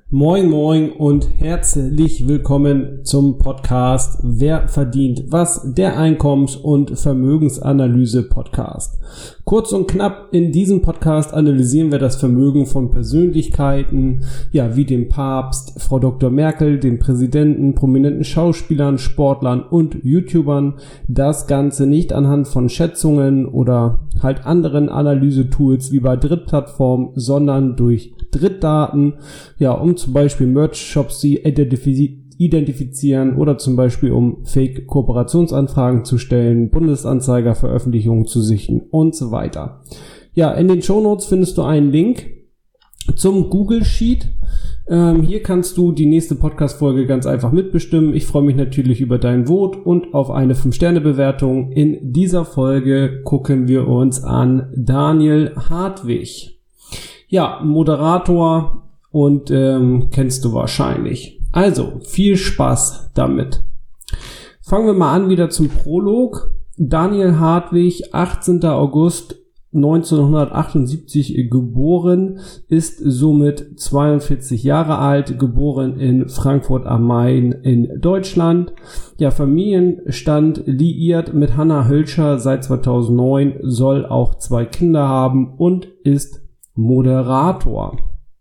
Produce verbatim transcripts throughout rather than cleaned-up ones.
Moin moin und herzlich willkommen zum Podcast Wer verdient was, der Einkommens- und Vermögensanalyse-Podcast. Kurz und knapp, in diesem Podcast analysieren wir das Vermögen von Persönlichkeiten, ja, wie dem Papst, Frau Doktor Merkel, den Präsidenten, prominenten Schauspielern, Sportlern und YouTubern. Das Ganze nicht anhand von Schätzungen oder halt anderen Analysetools wie bei Drittplattformen, sondern durch Drittdaten, ja, um zum Beispiel Merch-Shops sie identifizieren identifizieren oder zum Beispiel um Fake-Kooperationsanfragen zu stellen, Bundesanzeiger-Veröffentlichungen zu sichten und so weiter. Ja, in den Shownotes findest du einen Link zum Google Sheet. Ähm, hier kannst du die nächste Podcast-Folge ganz einfach mitbestimmen. Ich freue mich natürlich über dein Vote und auf eine fünf Sterne Bewertung. In dieser Folge gucken wir uns an Daniel Hartwig. Ja, Moderator und ähm, kennst du wahrscheinlich. Also, viel Spaß damit. Fangen wir mal an wieder zum Prolog. Daniel Hartwig, achtzehnter August neunzehnhundertachtundsiebzig geboren, ist somit zweiundvierzig Jahre alt, geboren in Frankfurt am Main in Deutschland. Ja, Familienstand liiert mit Hanna Hölscher seit zweitausendneun, soll auch zwei Kinder haben und ist Moderator.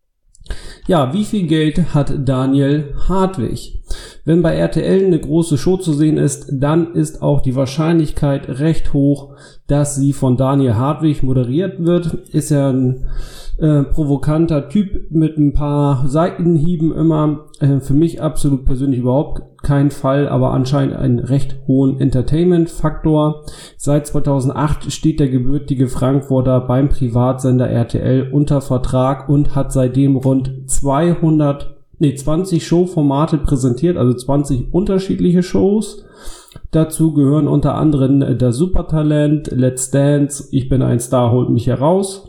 Ja, wie viel Geld hat Daniel Hartwig? Wenn bei R T L eine große Show zu sehen ist, dann ist auch die Wahrscheinlichkeit recht hoch, dass sie von Daniel Hartwig moderiert wird. Ist ja ein äh, provokanter Typ mit ein paar Seitenhieben immer. Äh, für mich absolut persönlich überhaupt kein Fall, aber anscheinend einen recht hohen Entertainment-Faktor. Seit zweitausendacht steht der gebürtige Frankfurter beim Privatsender R T L unter Vertrag und hat seitdem rund zweihundert, nee, zwanzig Showformate präsentiert, also zwanzig unterschiedliche Shows. Dazu gehören unter anderem das Supertalent, Let's Dance, Ich bin ein Star, holt mich heraus.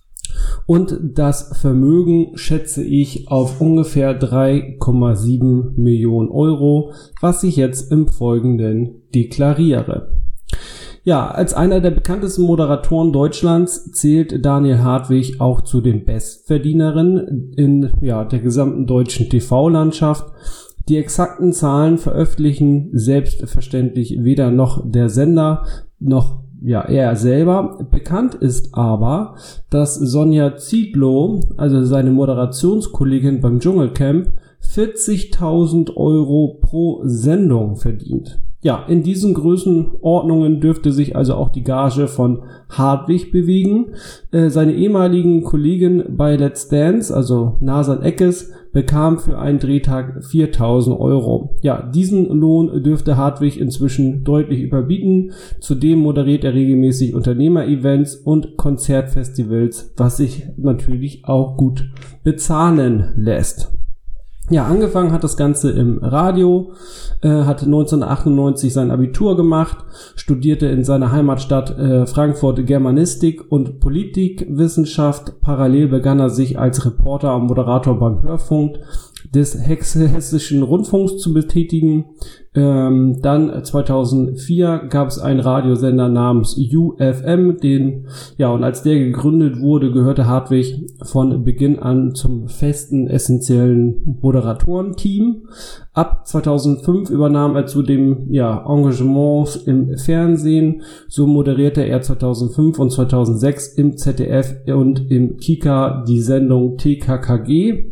Und das Vermögen schätze ich auf ungefähr drei Komma sieben Millionen Euro, was ich jetzt im Folgenden deklariere. Ja, als einer der bekanntesten Moderatoren Deutschlands zählt Daniel Hartwig auch zu den Bestverdienerinnen in ja, der gesamten deutschen T V-Landschaft. Die exakten Zahlen veröffentlichen selbstverständlich weder noch der Sender noch ja er selber. Bekannt ist aber, dass Sonja Zietlow, also seine Moderationskollegin beim Dschungelcamp, vierzigtausend Euro pro Sendung verdient. Ja, in diesen Größenordnungen dürfte sich also auch die Gage von Hartwig bewegen. Äh, seine ehemaligen Kollegin bei Let's Dance, also Nasan Eckes, bekam für einen Drehtag viertausend Euro. Ja, diesen Lohn dürfte Hartwig inzwischen deutlich überbieten. Zudem moderiert er regelmäßig Unternehmer-Events und Konzertfestivals, was sich natürlich auch gut bezahlen lässt. Ja, angefangen hat das Ganze im Radio, äh, hat neunzehnhundertachtundneunzig sein Abitur gemacht, studierte in seiner Heimatstadt äh, Frankfurt Germanistik und Politikwissenschaft. Parallel begann er sich als Reporter und Moderator beim Hörfunk des Hessischen Rundfunks zu betätigen. Ähm, dann zweitausendvier gab es einen Radiosender namens U F M, den, ja, und als der gegründet wurde, gehörte Hartwig von Beginn an zum festen, essentiellen Moderatorenteam. Ab zweitausendfünf übernahm er zudem, ja, Engagements im Fernsehen. So moderierte er zweitausendfünf und zweitausendsechs im Z D F und im Kika die Sendung T K K G.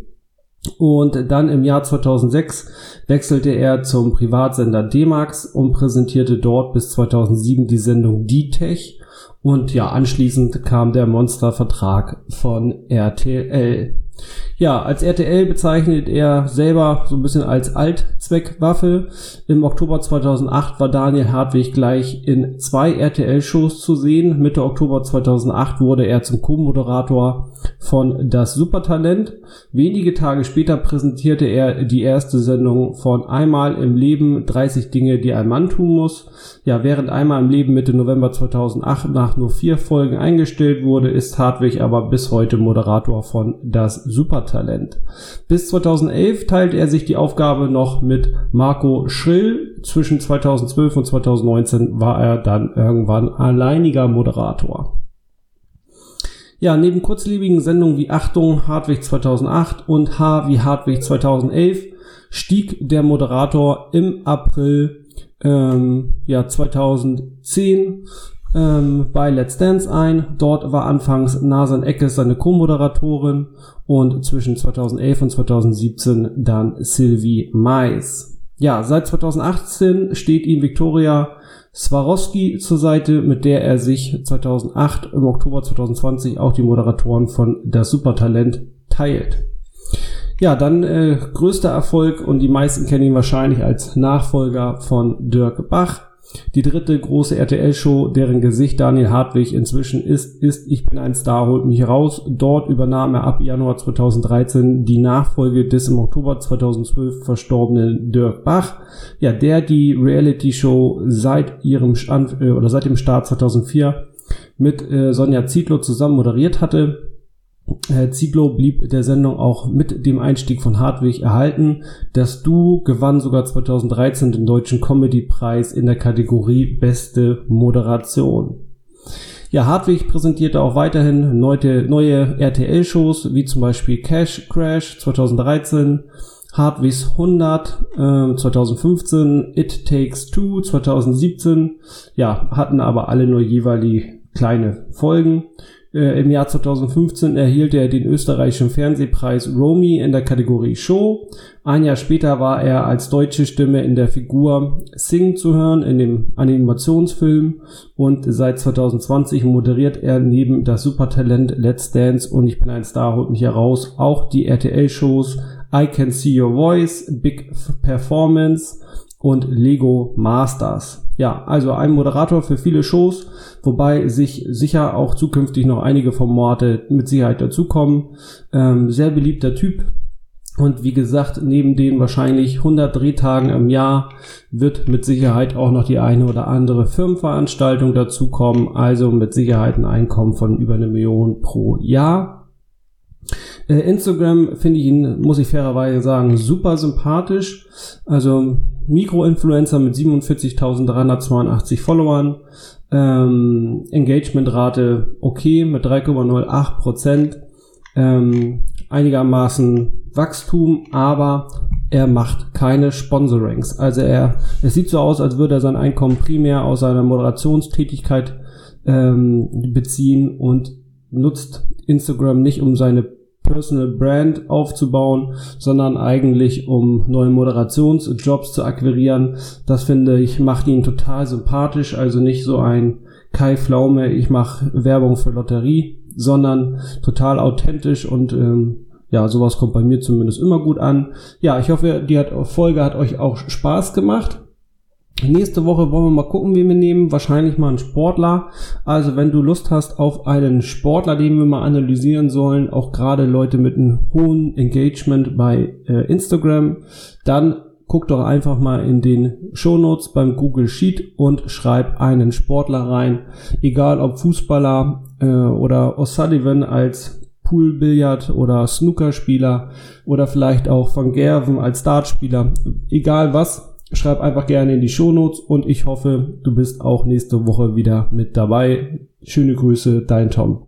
Und dann im Jahr zweitausendsechs wechselte er zum Privatsender D-Max und präsentierte dort bis zweitausendsieben die Sendung D-Tech. Und ja, anschließend kam der Monstervertrag von R T L. Ja, als R T L bezeichnet er selber so ein bisschen als Allzweckwaffe. Im Oktober zweitausendacht war Daniel Hartwig gleich in zwei R T L-Shows zu sehen. Mitte Oktober zweitausendacht wurde er zum Co-Moderator von Das Supertalent. Wenige Tage später präsentierte er die erste Sendung von Einmal im Leben, dreißig Dinge, die ein Mann tun muss. Ja, während Einmal im Leben Mitte November zweitausendacht nach nur vier Folgen eingestellt wurde, ist Hartwig aber bis heute Moderator von Das Supertalent. Bis zweitausendelf teilte er sich die Aufgabe noch mit Marco Schrill. Zwischen zweitausendzwölf und zweitausendneunzehn war er dann irgendwann alleiniger Moderator. Ja, neben kurzlebigen Sendungen wie Achtung, Hartwig zweitausendacht und H wie Hartwig zweitausendelf stieg der Moderator im April ähm, ja, zweitausendzehn ähm, bei Let's Dance ein. Dort war anfangs Nasan Eckes seine Co-Moderatorin und zwischen zweitausendelf und zweitausendsiebzehn dann Sylvie Mais. Ja, seit zweitausendachtzehn steht ihm Viktoria Swarovski zur Seite, mit der er sich zweitausendacht im Oktober zweitausendzwanzig auch die Moderatoren von Das Supertalent teilt. Ja, dann äh, größter Erfolg und die meisten kennen ihn wahrscheinlich als Nachfolger von Dirk Bach. Die dritte große R T L-Show, deren Gesicht Daniel Hartwig inzwischen ist, ist Ich bin ein Star, holt mich raus. Dort übernahm er ab Januar zweitausenddreizehn die Nachfolge des im Oktober zweitausendzwölf verstorbenen Dirk Bach, ja, der die Reality-Show seit ihrem Stand, äh, oder seit dem Start zweitausendvier mit äh, Sonja Zietlow zusammen moderiert hatte. Herr Zietlow blieb der Sendung auch mit dem Einstieg von Hartwig erhalten. Das Duo gewann sogar zweitausenddreizehn den Deutschen Comedy-Preis in der Kategorie Beste Moderation. Ja, Hartwig präsentierte auch weiterhin neue, neue R T L-Shows, wie zum Beispiel Cash Crash zweitausenddreizehn, Hartwigs hundert äh, zweitausendfünfzehn, It Takes Two zweitausendsiebzehn, ja, hatten aber alle nur jeweilig kleine Folgen. Äh, Im Jahr zweitausendfünfzehn erhielt er den österreichischen Fernsehpreis Romy in der Kategorie Show. Ein Jahr später war er als deutsche Stimme in der Figur Sing zu hören, in dem Animationsfilm. Und seit zweitausendzwanzig moderiert er neben Das Supertalent, Let's Dance und Ich bin ein Star, holt mich heraus auch die R T L-Shows I Can See Your Voice, Big Performance und Lego Masters. Ja, also ein Moderator für viele Shows, wobei sich sicher auch zukünftig noch einige Formate mit Sicherheit dazukommen. Ähm, sehr beliebter Typ. Und wie gesagt, neben den wahrscheinlich hundert Drehtagen im Jahr wird mit Sicherheit auch noch die eine oder andere Firmenveranstaltung dazukommen. Also mit Sicherheit ein Einkommen von über eine Million pro Jahr. Äh, Instagram finde ich ihn, muss ich fairerweise sagen, super sympathisch. Also Mikroinfluencer mit siebenundvierzigtausenddreihundertzweiundachtzig Followern. Ähm, Engagementrate okay mit drei Komma null acht Prozent. Ähm, einigermaßen Wachstum, aber er macht keine Sponsorings. Also er, es sieht so aus, als würde er sein Einkommen primär aus seiner Moderationstätigkeit ähm, beziehen und nutzt Instagram nicht, um seine Personal Brand aufzubauen, sondern eigentlich um neue Moderationsjobs zu akquirieren. Das finde ich, macht ihn total sympathisch, also nicht so ein Kai Pflaume, ich mache Werbung für Lotterie, sondern total authentisch und ähm, ja, sowas kommt bei mir zumindest immer gut an. Ja, ich hoffe, die hat, Folge hat euch auch Spaß gemacht. Nächste Woche wollen wir mal gucken, wen wir nehmen. Wahrscheinlich mal einen Sportler. Also wenn du Lust hast auf einen Sportler, den wir mal analysieren sollen, auch gerade Leute mit einem hohen Engagement bei äh, Instagram, dann guck doch einfach mal in den Shownotes beim Google Sheet und schreib einen Sportler rein. Egal ob Fußballer äh, oder O'Sullivan als Poolbillard- oder Snookerspieler oder vielleicht auch Van Gerven als Dartspieler. Egal was. Schreib einfach gerne in die Shownotes und ich hoffe, du bist auch nächste Woche wieder mit dabei. Schöne Grüße, dein Tom.